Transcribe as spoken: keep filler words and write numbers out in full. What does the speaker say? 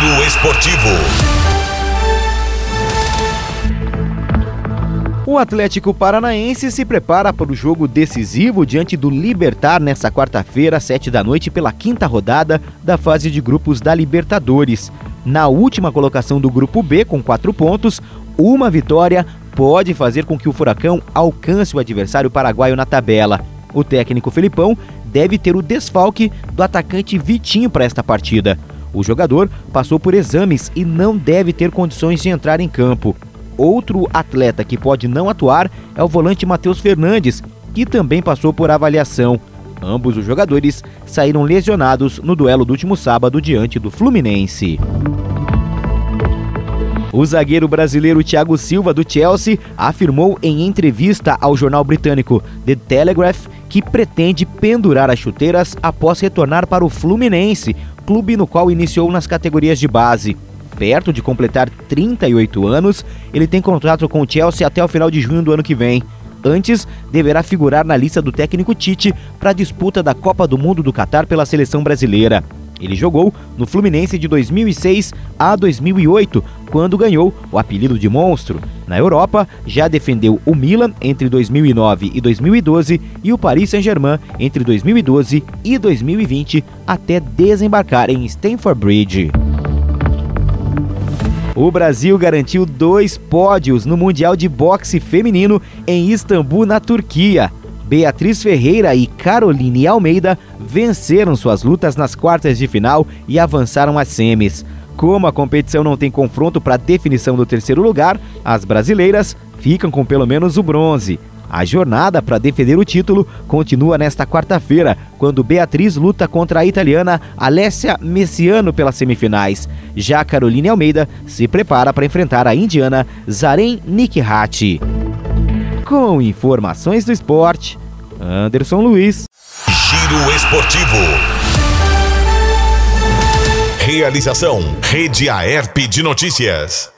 Giro Esportivo. O Atlético Paranaense se prepara para o jogo decisivo diante do Libertad nesta quarta-feira, às sete da noite, pela quinta rodada da fase de grupos da Libertadores. Na última colocação do grupo B, com quatro pontos, uma vitória pode fazer com que o Furacão alcance o adversário paraguaio na tabela. O técnico Felipão deve ter o desfalque do atacante Vitinho para esta partida. O jogador passou por exames e não deve ter condições de entrar em campo. Outro atleta que pode não atuar é o volante Matheus Fernandes, que também passou por avaliação. Ambos os jogadores saíram lesionados no duelo do último sábado diante do Fluminense. O zagueiro brasileiro Thiago Silva, do Chelsea, afirmou em entrevista ao jornal britânico The Telegraph que pretende pendurar as chuteiras após retornar para o Fluminense, clube no qual iniciou nas categorias de base. Perto de completar trinta e oito anos, ele tem contrato com o Chelsea até o final de junho do ano que vem. Antes, deverá figurar na lista do técnico Tite para a disputa da Copa do Mundo do Catar pela seleção brasileira. Ele jogou no Fluminense de dois mil e seis a dois mil e oito, quando ganhou o apelido de Monstro. Na Europa, já defendeu o Milan entre dois mil e nove e dois mil e doze e o Paris Saint-Germain entre dois mil e doze e dois mil e vinte, até desembarcar em Stamford Bridge. O Brasil garantiu dois pódios no Mundial de Boxe Feminino em Istambul, na Turquia. Beatriz Ferreira e Caroline Almeida venceram suas lutas nas quartas de final e avançaram às semis. Como a competição não tem confronto para a definição do terceiro lugar, as brasileiras ficam com pelo menos o bronze. A jornada para defender o título continua nesta quarta-feira, quando Beatriz luta contra a italiana Alessia Messiano pelas semifinais. Já Caroline Almeida se prepara para enfrentar a indiana Zaren Nikhati. Com informações do esporte, Anderson Luiz. Giro Esportivo. Realização: Rede Aerp de Notícias.